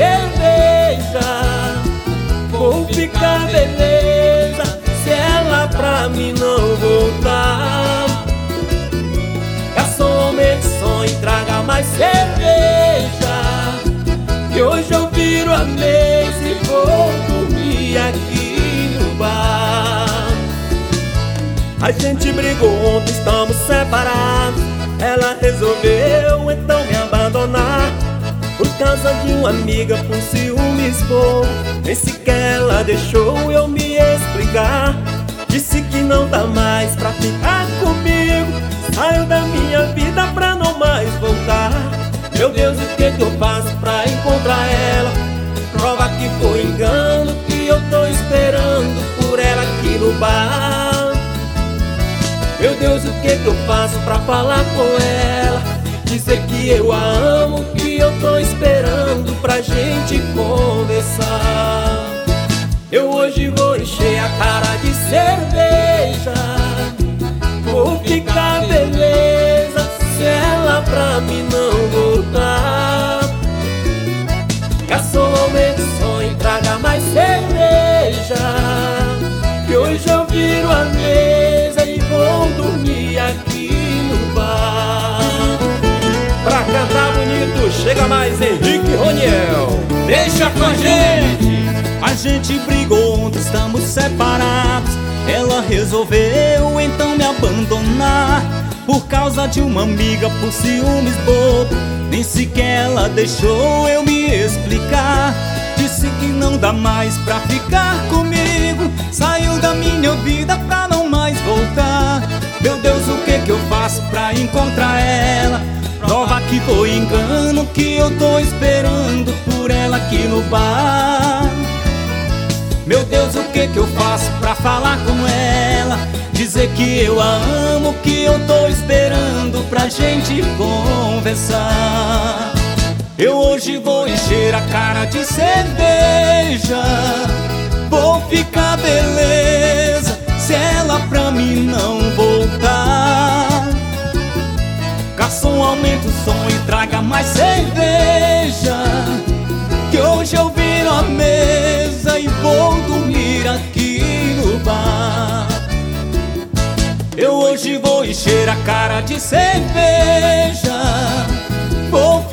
cerveja. Vou ficar beleza se ela pra mim não voltar. Garçom, aumente o som e traga mais cerveja, que hoje eu viro a mesa e vou dormir aqui no bar. A gente brigou ontem, estamos separados. Ela resolveu então me abandonar por causa de uma amiga, por ciúmes bom. Nem sequer ela deixou eu me explicar. Disse que não dá mais pra ficar comigo. Saiu da minha vida pra não mais voltar. Meu Deus, o que eu faço pra encontrar ela? Prova que foi engano, que eu tô esperando por ela aqui no bar. Meu Deus, o que eu faço pra falar com ela? Dizer que eu a amo, que eu tô esperando pra gente conversar. Eu hoje vou encher a cara de cerveja. Vou ficar beleza se ela pra mim não voltar. Garçom, aumente o som e traga mais cerveja, que hoje eu viro a mesa e vou dormir aqui no bar. Pra cantar bonito, chega mais Henrique Roniel. Deixa com a gente brigou ontem, estamos separados. Ela resolveu então me abandonar por causa de uma amiga, por ciúmes bobo. Nem sequer ela deixou eu me explicar. Disse que não dá mais pra ficar comigo. Saiu da minha vida pra não mais voltar. Meu Deus, o que eu faço pra encontrar ela? Prova que foi engano, que eu tô esperando por ela aqui no bar. Meu Deus, o que eu faço pra falar com ela? Dizer que eu a amo, que eu tô esperando pra gente conversar. Eu hoje vou encher a cara de cerveja. Vou ficar beleza se ela pra mim não voltar. Garçom, aumenta o som e traga mais cerveja, que hoje eu viro a mesa e vou dormir aqui no bar. Eu hoje vou encher a cara de cerveja. Vou